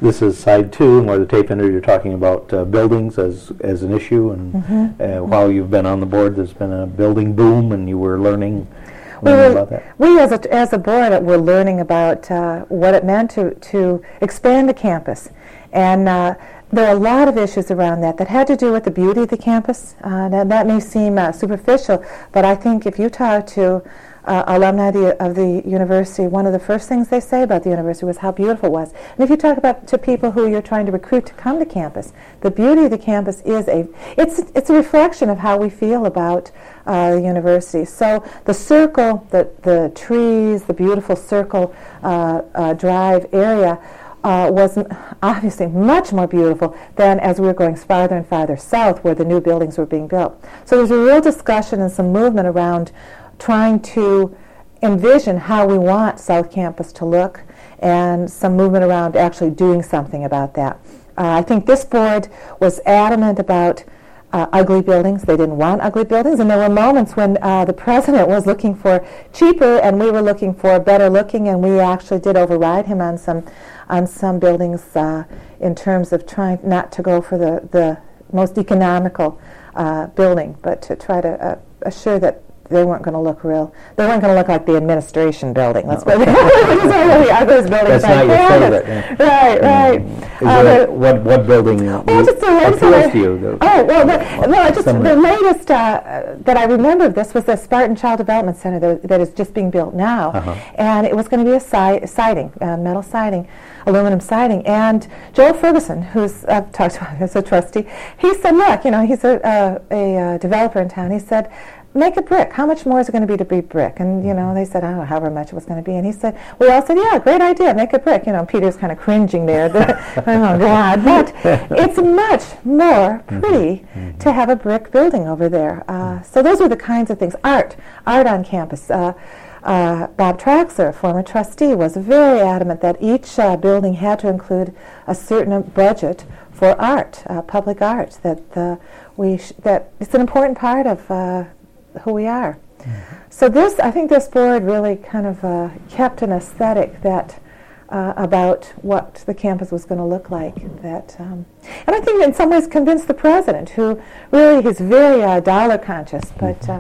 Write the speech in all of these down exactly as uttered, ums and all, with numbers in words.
This is side two, and where the tape ender you're talking about uh, buildings as as an issue, and mm-hmm. uh, while you've been on the board, there's been a building boom, and you were learning, learning we were, about that. We, as a as a board, were learning about uh, what it meant to to expand the campus, and uh, there are a lot of issues around that that had to do with the beauty of the campus. Uh, that, that may seem uh, superficial, but I think if you talk to Uh, alumni of the, of the university, one of the first things they say about the university was how beautiful it was. And if you talk about to people who you're trying to recruit to come to campus, the beauty of the campus is a, it's it's a reflection of how we feel about uh, the university. So the circle, the, the trees, the beautiful circle uh, uh, drive area uh, was m- obviously much more beautiful than as we were going farther and farther south where the new buildings were being built. So there's a real discussion and some movement around trying to envision how we want South Campus to look, and some movement around actually doing something about that. Uh, I think this board was adamant about uh, ugly buildings. They didn't want ugly buildings, and there were moments when uh, the president was looking for cheaper, and we were looking for better looking, and we actually did override him on some on some buildings uh, in terms of trying not to go for the, the most economical uh, building, but to try to uh, assure that they weren't going to look real. They weren't going to look like the administration building. Let's put it. These are really ugliest buildings. That's not your favorite. Yeah. Right, right. Mm. Is uh, there a, what what building well, just the appeals to you? The, oh well, the, well, just the latest uh, that I remember of this was the Spartan Child Development Center that, that is just being built now, uh-huh. and it was going to be a si- siding, uh, metal siding, aluminum siding. And Joel Ferguson, who's I've talked about as a trustee, he said, look, you know, he's a, uh, a uh, developer in town. He said, make it brick. How much more is it going to be to be brick? And, you know, they said, I don't know however much it was going to be. And he said, we all said, yeah, great idea, make it brick. You know, Peter's kind of cringing there. Oh, God. But it's much more pretty mm-hmm. to have a brick building over there. Uh, so those are the kinds of things. Art. Art on campus. Uh, uh, Bob Traxler, former trustee, was very adamant that each uh, building had to include a certain budget for art, uh, public art, that uh, we sh- that it's an important part of uh, who we are. Mm-hmm. So this, I think this board really kind of uh, kept an aesthetic that uh, about what the campus was going to look like. That, um, and I think in some ways convinced the president, who really is very uh, dollar conscious, but uh,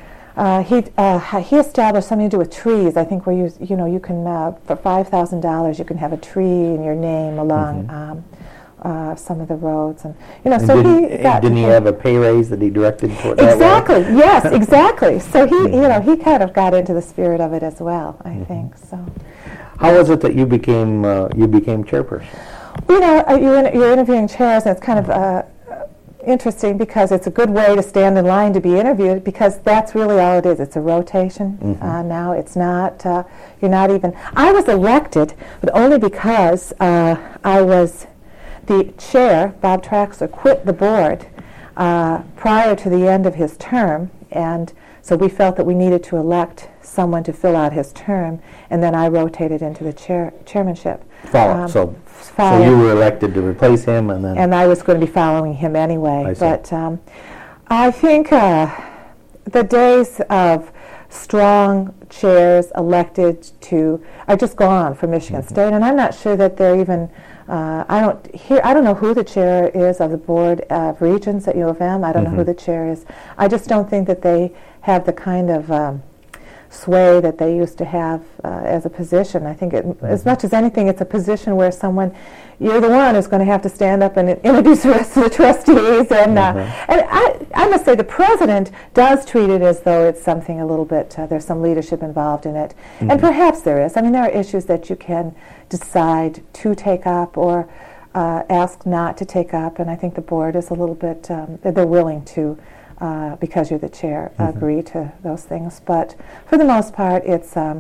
uh, he uh, he established something to do with trees. I think where you you know you can uh, for five thousand dollars you can have a tree in your name along. Mm-hmm. Um, Uh, some of the roads, and you know, and so didn't, he got didn't he have a pay raise that he directed toward exactly. That way? Yes, exactly. So he, you know, he kind of got into the spirit of it as well. I mm-hmm. think so. How was it that you became uh, you became chairperson? You know, uh, you're, in, you're interviewing chairs, and it's kind of uh, interesting because it's a good way to stand in line to be interviewed, because that's really all it is. It's a rotation. Mm-hmm. Uh, now it's not. Uh, you're not even. I was elected, but only because uh, I was. The chair, Bob Traxler, quit the board uh, prior to the end of his term, and so we felt that we needed to elect someone to fill out his term, and then I rotated into the chair chairmanship. Follow. Um, so, so you were elected to replace him, and then... And I was going to be following him anyway. I see. But um, I think uh, the days of strong chairs elected to are just gone for Michigan mm-hmm. State, and I'm not sure that they're even... Uh, I don't hear. I don't know who the chair is of the board of regents at U of M. I don't mm-hmm. know who the chair is. I just don't think that they have the kind of um, sway that they used to have uh, as a position. I think it, mm-hmm. as much as anything, it's a position where someone, you're the one who's going to have to stand up and introduce the rest of the trustees. And uh, mm-hmm. and I, I must say, the president does treat it as though it's something a little bit. Uh, there's some leadership involved in it, mm-hmm. and perhaps there is. I mean, there are issues that you can decide to take up or uh, ask not to take up, and I think the board is a little bit, um, they're willing to, uh, because you're the chair, mm-hmm. agree to those things. But for the most part, it's um,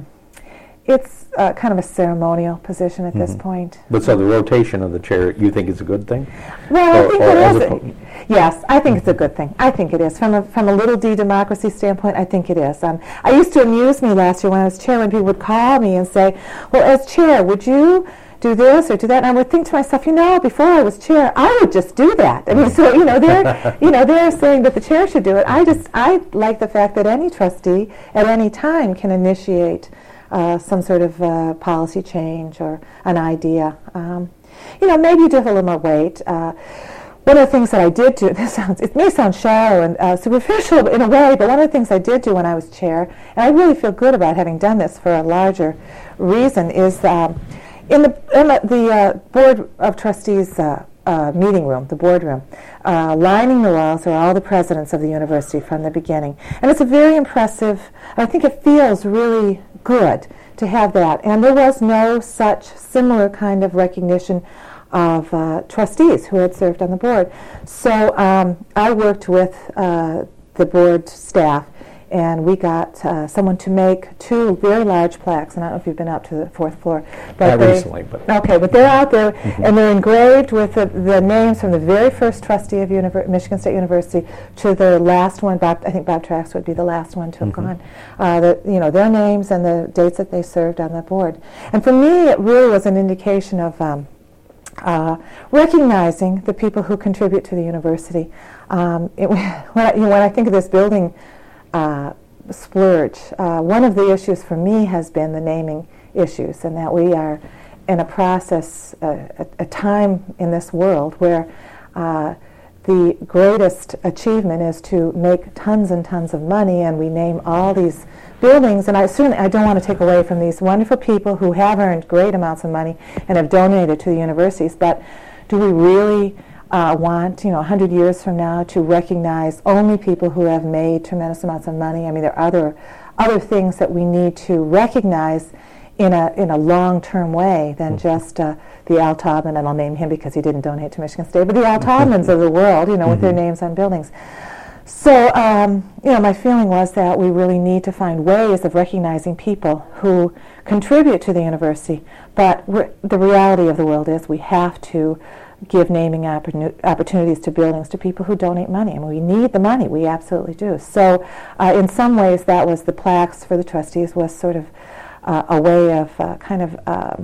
it's uh, kind of a ceremonial position at mm-hmm. this point. But so the rotation of the chair, you think is a good thing? Well, or, I think it is. Po- yes, I think it's a good thing. I think it is. From a, from a little d democracy standpoint, I think it is. Um, I used to amuse me last year when I was chair when people would call me and say, well, as chair, would you do this or do that? And I would think to myself, you know, before I was chair, I would just do that. I mean, so, you know, they're, you know, they're saying that the chair should do it. I just, I like the fact that any trustee at any time can initiate uh, some sort of uh, policy change or an idea. Um, you know, maybe you do have a little more weight. Uh, one of the things that I did do, this sounds, it may sound shallow and uh, superficial in a way, but one of the things I did do when I was chair, and I really feel good about having done this for a larger reason, is um, in the, in the, the uh, Board of Trustees uh, uh, meeting room, the boardroom, uh, lining the walls are all the presidents of the university from the beginning. And it's a very impressive, I think it feels really good to have that. And there was no such similar kind of recognition of uh, trustees who had served on the board. So um, I worked with uh, the board staff, and we got uh, someone to make two very large plaques. And I don't know if you've been up to the fourth floor. But Not recently, but... Okay, but they're out there, mm-hmm. and they're engraved with the, the names from the very first trustee of Univer- Michigan State University to the last one. Bob, I think Bob Trax would be the last one to have mm-hmm. gone. Uh, the, you know, their names and the dates that they served on the board. And for me, it really was an indication of um, uh, recognizing the people who contribute to the university. Um, it, when, I, you know, when I think of this building Uh, splurge. Uh, one of the issues for me has been the naming issues, and that we are in a process, uh, a, a time in this world where uh, the greatest achievement is to make tons and tons of money, and we name all these buildings. And I certainly I don't want to take away from these wonderful people who have earned great amounts of money and have donated to the universities, but do we really Uh, want, you know, a hundred years from now to recognize only people who have made tremendous amounts of money? I mean, there are other other things that we need to recognize in a in a long-term way than just uh, the Al Taubman, and I'll name him because he didn't donate to Michigan State, but the Al Taubmans of the world, you know, with their names on buildings. So, um, you know, my feeling was that we really need to find ways of recognizing people who contribute to the university, but re- the reality of the world is we have to give naming oppor- opportunities to buildings to people who donate money. I mean, we need the money. We absolutely do. So uh, in some ways, that was the plaques for the trustees was sort of uh, a way of uh, kind of um,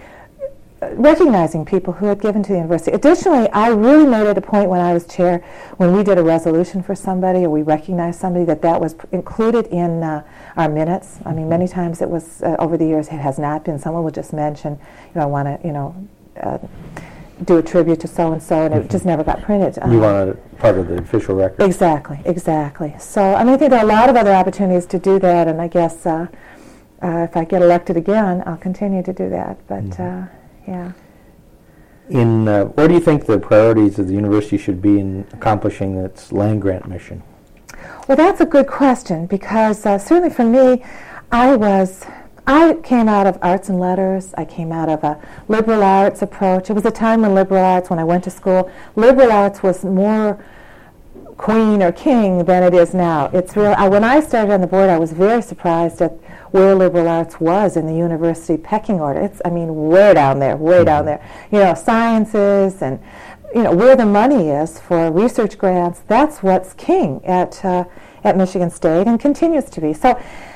recognizing people who had given to the university. Additionally, I really made it a point when I was chair, when we did a resolution for somebody or we recognized somebody, that that was p- included in uh, our minutes. I mean, many times it was, uh, over the years, it has not been. Someone would just mention, you know, I want to, you know, uh, do a tribute to so-and-so, and mm-hmm. it just never got printed. You um, want it part of the official record. Exactly, exactly. So, I mean, I think there are a lot of other opportunities to do that, and I guess uh, uh, if I get elected again, I'll continue to do that. But, mm-hmm. uh, yeah. In uh, what do you think the priorities of the university should be in accomplishing its land grant mission? Well, that's a good question, because uh, certainly for me, I was... I came out of arts and letters. I came out of a liberal arts approach. It was a time when liberal arts, when I went to school, liberal arts was more queen or king than it is now. It's real. I, when I started on the board, I was very surprised at where liberal arts was in the university pecking order. It's, I mean, way down there, way mm-hmm. down there. You know, sciences and, you know, where the money is for research grants, that's what's king at uh, at Michigan State and continues to be. So,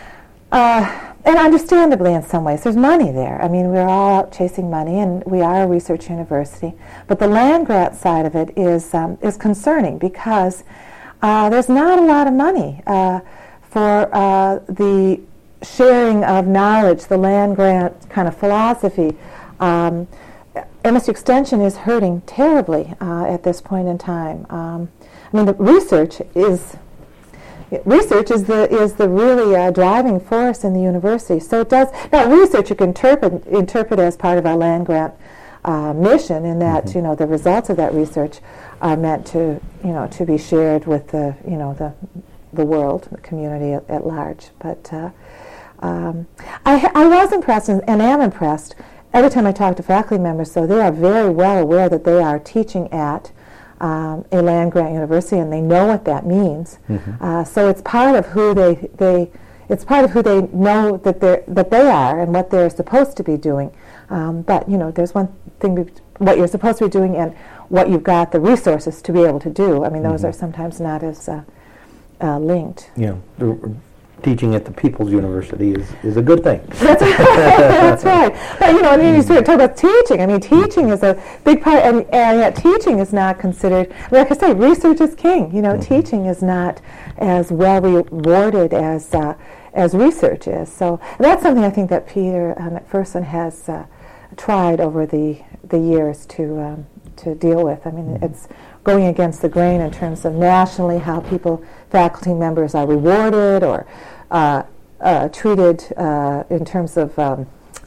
uh, And understandably, in some ways, there's money there. I mean, we're all out chasing money, and we are a research university. But the land grant side of it is um, is concerning, because uh, there's not a lot of money uh, for uh, the sharing of knowledge, the land grant kind of philosophy. Um, M S U Extension is hurting terribly uh, at this point in time. Um, I mean, the research is... Research is the is the really uh, driving force in the university. So it does now. Research you can interpret interpret as part of our land grant uh, mission, in that mm-hmm. you know the results of that research are meant to you know to be shared with the you know the the world, the community at, at large. But uh, um, I I was impressed and, and am impressed every time I talk to faculty members. So they are very well aware that they are teaching at Um, a land grant university, and they know what that means. Mm-hmm. Uh, so it's part of who they they it's part of who they know that they that they are and what they're supposed to be doing. Um, but you know, there's one thing be, what you're supposed to be doing and what you've got the resources to be able to do. I mean, those mm-hmm. are sometimes not as uh, uh, linked. Yeah. Teaching at the People's University is, is a good thing. That's right. That's right. But, you know, I mean, you sort of talk about teaching. I mean, teaching is a big part, and, and yet teaching is not considered, like I say, research is king. You know, mm-hmm. teaching is not as well rewarded as uh, as research is. So that's something I think that Peter uh, McPherson has uh, tried over the the years to um, to deal with. I mean, mm-hmm. it's going against the grain in terms of nationally how people, faculty members are rewarded or uh, uh, treated uh, in terms of um,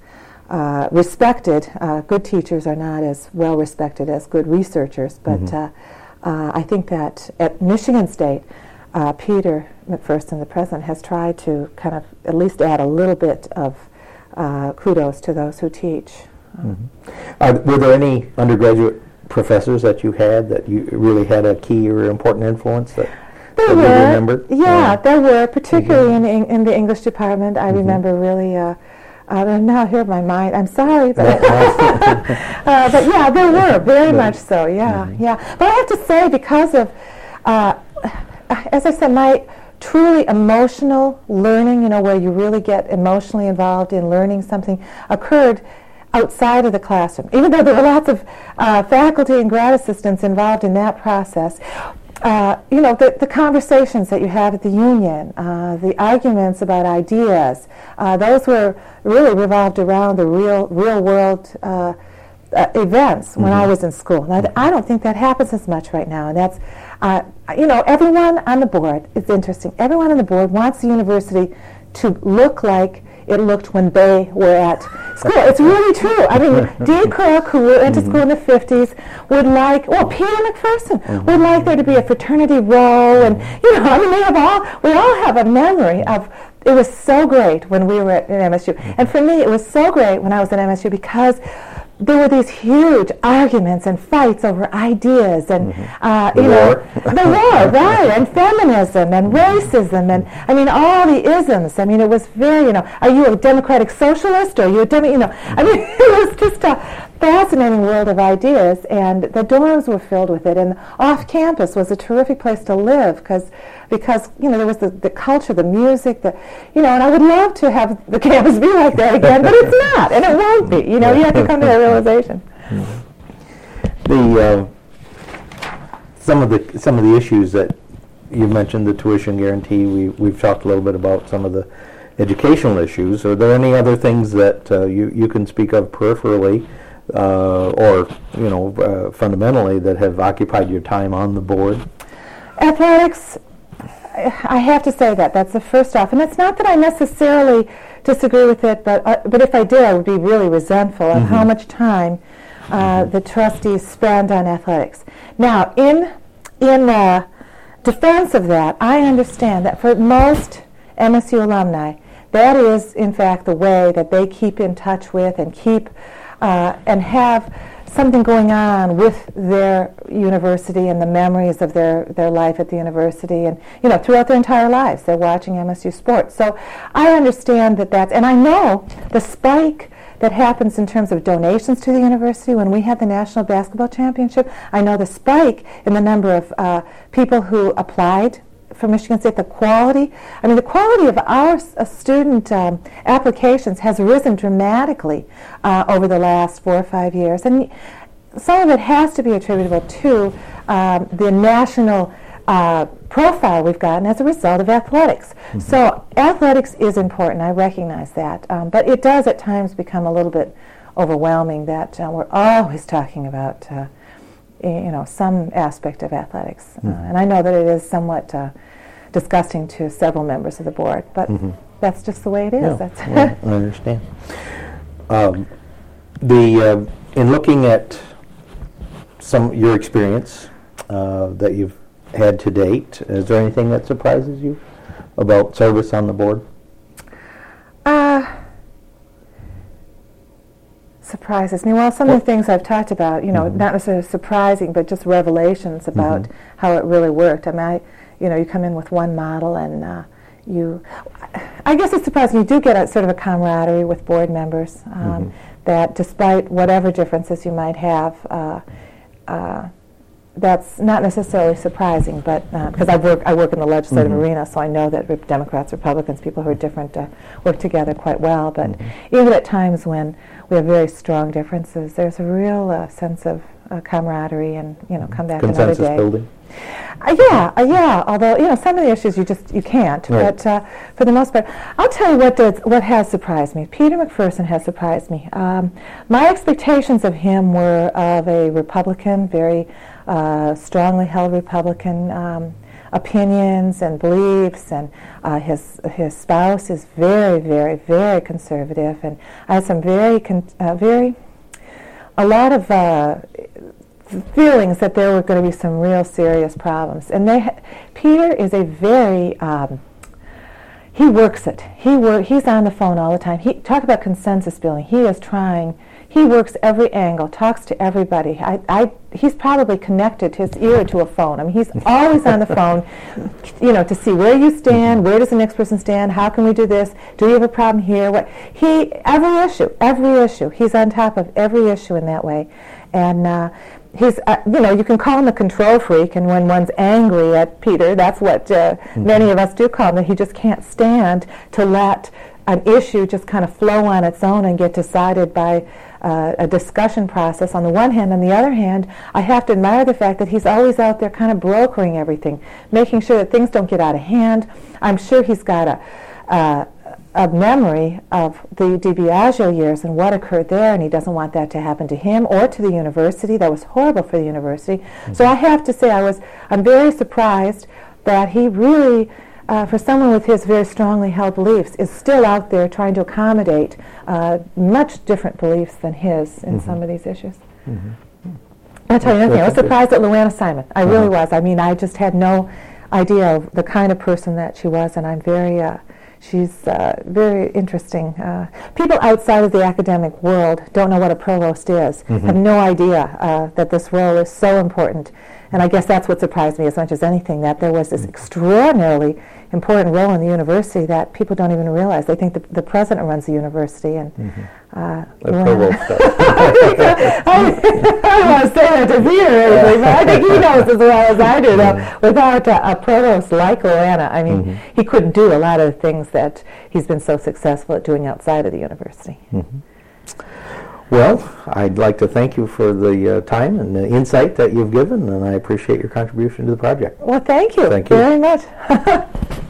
uh, respected. Uh, good teachers are not as well respected as good researchers, but mm-hmm. uh, uh, I think that at Michigan State, uh, Peter McPherson, the president, has tried to kind of at least add a little bit of uh, kudos to those who teach. Mm-hmm. Uh, were there any undergraduate professors that you had that you really had a key or important influence that, there that were, you remember? Yeah, yeah, there were, particularly mm-hmm. in, in the English department. I mm-hmm. remember really, uh, uh, now here my mind, I'm sorry, but, uh, but yeah, there were, very much so, yeah, mm-hmm. yeah. But I have to say, because of, uh, as I said, my truly emotional learning, you know, where you really get emotionally involved in learning something, occurred outside of the classroom. Even though there were lots of uh, faculty and grad assistants involved in that process, uh, you know, the, the conversations that you have at the union, uh, the arguments about ideas, uh, those were really revolved around the real, real world uh, uh, events mm-hmm. when I was in school. Now, I don't think that happens as much right now, and that's, uh, you know, everyone on the board, it's interesting, everyone on the board wants the university to look like it looked when they were at school. It's really true. I mean, Dee Crook, who went to school in the fifties, would like, well, Peter McPherson mm-hmm. would like there to be a fraternity row, and, you know, I mean, they have all, we all have a memory of, it was so great when we were at, at M S U. And for me, it was so great when I was at M S U because there were these huge arguments and fights over ideas and, mm-hmm. uh, you know, the war, right, and feminism and racism and, I mean, all the isms. I mean, it was very, you know, are you a democratic socialist or are you a demo, you know, I mean, it was just a fascinating world of ideas, and the dorms were filled with it, and off campus was a terrific place to live because, because you know, there was the, the culture, the music, the, you know, and I would love to have the campus be like that again, but it's not, and it won't be, you know, you have to come to that realization. The, uh, some of the, some of the issues that you mentioned, the tuition guarantee, we, we've talked a little bit about some of the educational issues. Are there any other things that uh, you, you can speak of peripherally Uh, or, you know, uh, fundamentally that have occupied your time on the board? Athletics, I have to say that. That's the first off. And it's not that I necessarily disagree with it, but uh, but if I did, I would be really resentful of mm-hmm. how much time uh, mm-hmm. the trustees spend on athletics. Now, in, in uh, defense of that, I understand that for most M S U alumni, that is, in fact, the way that they keep in touch with and keep Uh, and have something going on with their university and the memories of their, their life at the university, and, you know, throughout their entire lives they're watching M S U sports. So I understand that that's, and I know the spike that happens in terms of donations to the university when we had the National Basketball Championship. I know the spike in the number of uh, people who applied for Michigan State, the quality, I mean, the quality of our uh, student um, applications has risen dramatically uh, over the last four or five years. And some of it has to be attributable to um, the national uh, profile we've gotten as a result of athletics. Mm-hmm. So athletics is important, I recognize that. Um, but it does at times become a little bit overwhelming that uh, we're always talking about uh, you know, some aspect of athletics. Mm-hmm. Uh, and I know that it is somewhat uh, disgusting to several members of the board, but mm-hmm. that's just the way it is. No, that's well, I understand. Um, the uh, in looking at some your experience uh, that you've had to date, is there anything that surprises you about service on the board? Uh, surprises me. Well, some of the things I've talked about, you know, mm-hmm. not necessarily surprising, but just revelations about mm-hmm. how it really worked. I mean, I, you know, you come in with one model and uh, you, I guess it's surprising. You do get a sort of a camaraderie with board members um, mm-hmm. that despite whatever differences you might have, uh, uh, that's not necessarily surprising, but because uh, I work, I work in the legislative mm-hmm. arena, so I know that re- Democrats, Republicans, people who are different, uh, work together quite well. But mm-hmm. even at times when we have very strong differences, there's a real uh, sense of uh, camaraderie, and you know, come back Consensus another day. building. Uh, yeah, uh, yeah. Although you know some of the issues you just you can't. Right. But uh, for the most part, I'll tell you what does what has surprised me. Peter McPherson has surprised me. Um, my expectations of him were of a Republican, very uh, strongly held Republican um, opinions and beliefs, and uh, his his spouse is very, very, very conservative, and I had some very, con- uh, very, a lot of. Uh, feelings that there were going to be some real serious problems. And they ha- Peter is a very, um, he works it. He wor- He's on the phone all the time. He talk about consensus building. He is trying, he works every angle, talks to everybody. I, I, he's probably connected his ear to a phone. I mean, he's always on the phone, you know, to see where you stand, where does the next person stand, how can we do this, do we have a problem here? What he, every issue, every issue, he's on top of every issue in that way. And uh, he's, uh, you know, you can call him a control freak, and when one's angry at Peter, that's what uh, mm-hmm. many of us do call him, that he just can't stand to let an issue just kind of flow on its own and get decided by uh, a discussion process on the one hand. On the other hand, I have to admire the fact that he's always out there kind of brokering everything, making sure that things don't get out of hand. I'm sure he's got a... Uh, a memory of the DiBiagio years and what occurred there, and he doesn't want that to happen to him or to the university. That was horrible for the university. Mm-hmm. So I have to say I was, I'm very surprised that he really, uh, for someone with his very strongly held beliefs, is still out there trying to accommodate uh, much different beliefs than his in mm-hmm. some of these issues. Mm-hmm. I'll tell you another thing. I was surprised at Luana Simon. I uh-huh. really was. I mean, I just had no idea of the kind of person that she was, and I'm very... Uh, She's uh, very interesting. Uh, people outside of the academic world don't know what a provost is, mm-hmm. have no idea uh, that this role is so important. And I guess that's what surprised me as much as anything, that there was this extraordinarily important role in the university that people don't even realize. They think the, the president runs the university. And mm-hmm. uh, the provost does. I, I don't want to say that to Peter or anything, but I think he knows as well as I do that mm-hmm. without a, a provost like Luana, I mean, mm-hmm. he couldn't do a lot of the things that he's been so successful at doing outside of the university. Mm-hmm. Well, I'd like to thank you for the uh, time and the insight that you've given, and I appreciate your contribution to the project. Well, thank you, thank you. very much.